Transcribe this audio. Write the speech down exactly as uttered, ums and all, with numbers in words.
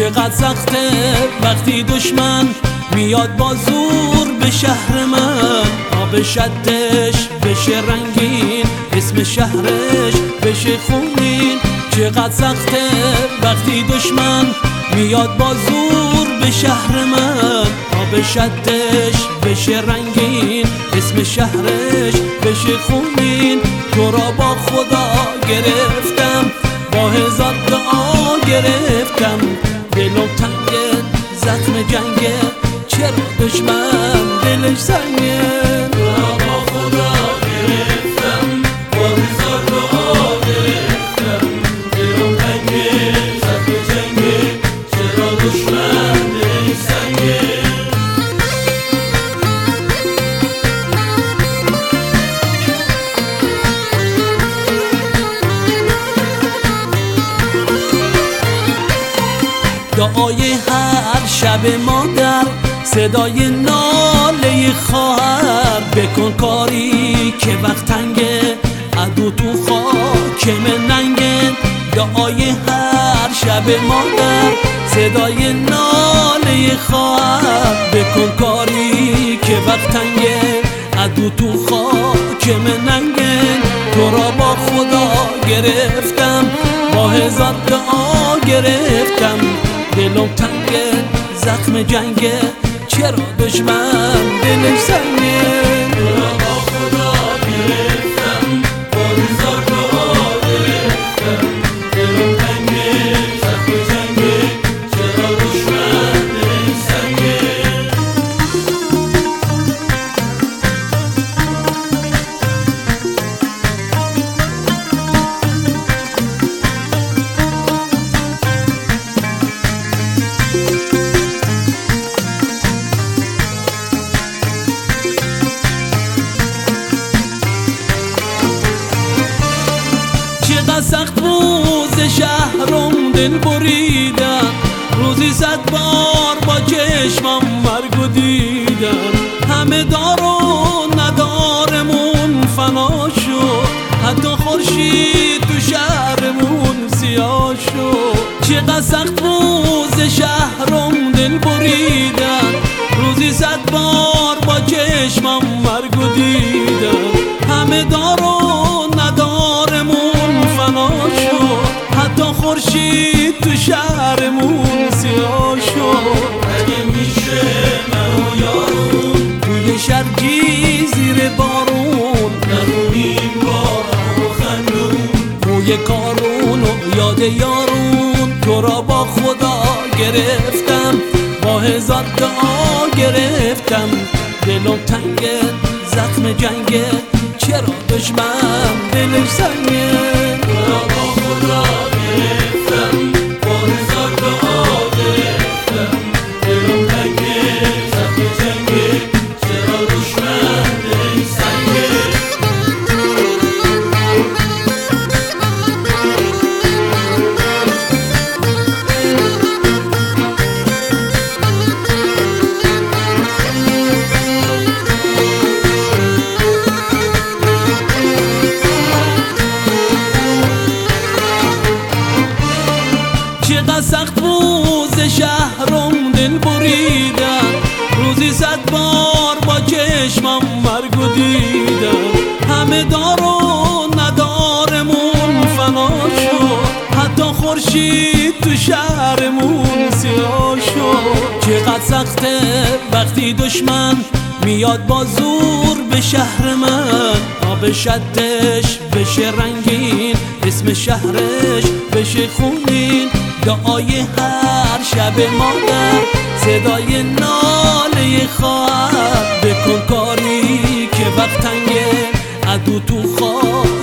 چقدر سخته وقتی دشمن میاد با زور به شهر من. آب شدش بشه رنگین، اسم شهرش بشه خونین. چقدر سخته وقتی دشمن میاد با زور به شهر من. آب شدش بشه رنگین، اسم شهرش بشه خونین. تو را با خدا گرفتم، با هزار دعا گرفتم. دلم تنگه، زخم جنگه، چرا دشمن دلش سنگه. تو را با خدا گرفتم، با هزار دعا گرفتم. دلم تنگه، زخم جنگه، چرا دشمن دلش سنگه. دعای هر شب مادر، صدای ناله خواهر. بکن کاری که وقت تنگه، عدو تو خاکم ننگه. دعای هر شب مادر، صدای ناله خواهر. بکن کاری که وقت تنگه، عدو تو خاکم ننگه. تو را با خدا گرفتم، با هزار دعا گرفتم. دلم تنگه، زخم جنگه، چرا دشمن دلش سنگه. تو را با خدا گرفتم، با هزار دعا گرفتم. دلم تنگه، زخم جنگه، چرا دشمن دلش سنگه. چقدر سخت روز شهرم دل بریدم. روزی صد بار با چشمم مرگو دیدم. همه دار و ندارمون فنا شد، حتی خورشید تو شهرمون سیاه شد. چقدر سخت روز شهرم دل بریدم. روزی صد بار با چشمم مرگو دیدم. همه دار و ندارمون فنا شد، حتی خورشید تو شهرمون سیاه شد. اگه میشه من و یارون توی شرگی زیر بارون، نمونیم با هم و خندون. روی کارون و یاد یارون. تو را با خدا گرفتم، با هزار دعا گرفتم. دلم تنگه، زخم جنگه، چرا دشمن دلش سنگه. تو را با خدا گرفتم، با هزار دعا گرفتم. دلم تنگه، زخم جنگه، چرا دشمن دلش سنگه. چقدر سخت روز شهرم دل بریدم. روزی صد بار با چشمم مرگو دیدم. همه دار و ندارمون فنا شد، حتی خورشید تو شهرمون سیاه شد. چقدر سخته وقتی دشمن میاد با زور به شهر من. آب شدش بشه رنگین، اسم شهرش بشه خونین. دعای هر شب مادر، صدای ناله خواهر. بکن کاری که وقت تنگه، عدو تو خواهر.